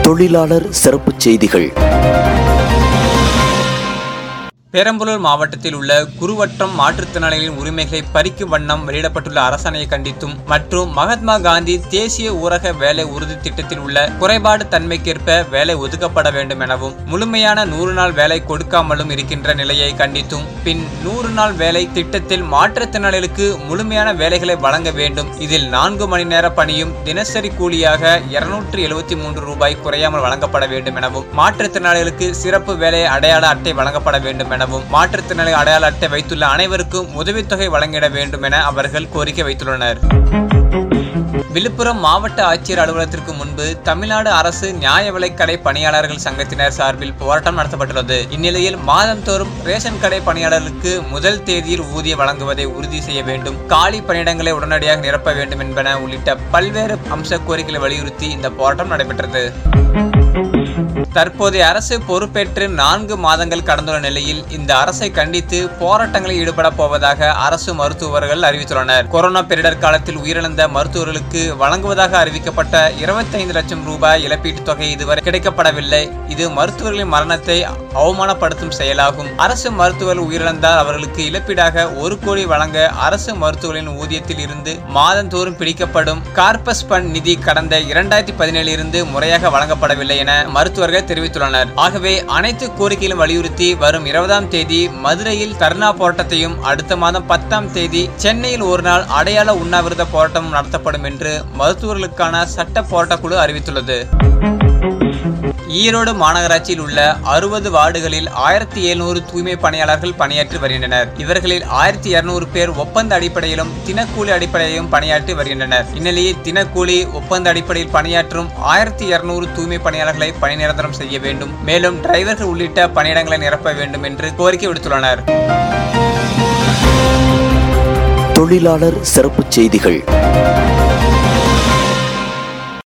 தொழிலாளர் சிறப்புச் செய்திகள். பெரம்பலூர் மாவட்டத்தில் உள்ள குருவட்டம் மாற்றுத்திறனாளிகளின் உரிமைகளை பறிக்கும் வண்ணம் வெளியிடப்பட்டுள்ள அரசாணையை கண்டித்தும் மற்றும் மகாத்மா காந்தி தேசிய ஊரக வேலை உறுதி திட்டத்தில் உள்ள குறைபாடு தன்மைக்கேற்ப வேலை ஒதுக்கப்பட வேண்டும் எனவும் முழுமையான 100 நாள் வேலை கொடுக்காமலும் இருக்கின்ற நிலையை கண்டித்தும் பின் 100 நாள் வேலை திட்டத்தில் மாற்றுத்திறனாளிகளுக்கு முழுமையான வேலைகளை வழங்க வேண்டும். இதில் 4 மணி நேர பணியும் தினசரி கூலியாக 273 ரூபாய் குறையாமல் வழங்கப்பட வேண்டும் எனவும் மாற்றுத்திறனாளிகளுக்கு சிறப்பு வேலை அடையாள அட்டை வழங்கப்பட வேண்டும் எனவும் மாற்றுத்திறனாளி அடையாள அட்டை வைத்துள்ள அனைவருக்கும் உதவித்தொகை வழங்கிட வேண்டும் என அவர்கள் கோரிக்கை வைத்துள்ளனர். விழுப்புரம் மாவட்ட ஆட்சியர் அலுவலகத்திற்கு முன்பு தமிழ்நாடு அரசு நியாய விலைக்கடை பணியாளர்கள் சங்கத்தினர் சார்பில் போராட்டம் நடத்தப்பட்டுள்ளது. இந்நிலையில் மாதந்தோறும் ரேஷன் கடை பணியாளர்களுக்கு முதல் தேதியில் ஊதியம் வழங்குவதை உறுதி செய்ய வேண்டும், காலி பணியிடங்களை உடனடியாக நிரப்ப வேண்டும் என்பன உள்ளிட்ட பல்வேறு அம்ச கோரிக்கைகளை வலியுறுத்தி இந்த போராட்டம் நடைபெற்றது. தற்போதைய அரசு பொறுப்பேற்று 4 மாதங்கள் கடந்துள்ள நிலையில் இந்த அரசை கண்டித்து போராட்டங்களில் ஈடுபட போவதாக அரசு மருத்துவர்கள் அறிவித்துள்ளனர். கொரோனா பேரிடர் காலத்தில் உயிரிழந்த மருத்துவர்களுக்கு வழங்குவதாக அறிவிக்கப்பட்ட 25 லட்சம் ரூபாய் இழப்பீட்டுத் தொகை இதுவரை கிடைக்கப்படவில்லை. இது மருத்துவர்களின் மரணத்தை அவமானப்படுத்தும் செயலாகும். அரசு மருத்துவர்கள் உயிரிழந்தால் அவர்களுக்கு இழப்பீடாக 1 கோடி வழங்க அரசு மருத்துவர்களின் ஊதியத்தில் இருந்து மாதந்தோறும் பிடிக்கப்படும் கார்பஸ் பண்ட் நிதி கடந்த 2017 இருந்து முறையாக வழங்கப்படவில்லை என மருத்துவர்கள் தெரிவித்துள்ளனர். ஆகவே அனைத்து கோரிக்கைகளும் வலியுறுத்தி வரும் 20ஆம் தேதி மதுரையில் தர்ணா போராட்டத்தையும் அடுத்த மாதம் 10ஆம் தேதி சென்னையில் 1 நாள் அடையாள உண்ணாவிரத போராட்டம் நடத்தப்படும் என்று மருத்துவர்களுக்கான சட்ட போராட்ட குழு அறிவித்துள்ளது. ஈரோடு மாநகராட்சியில் உள்ள 60 வார்டுகளில் 1700 தூய்மை பணியாளர்கள் பணியாற்றி வருகின்றனர். இவர்களில் 1200 பேர் ஒப்பந்த அடிப்படையிலும் தினக்கூலி அடிப்படையிலும் பணியாற்றி வருகின்றனர். இந்நிலையில் தினக்கூலி ஒப்பந்த அடிப்படையில் பணியாற்றும் 1200 தூய்மை பணியாளர்களை பணி நிரந்தரம் செய்ய வேண்டும், மேலும் டிரைவர்கள் உள்ளிட்ட பணியிடங்களை நிரப்ப வேண்டும் என்று கோரிக்கை விடுத்துள்ளனர். தொழிலாளர் சிறப்புச் செய்திகள்.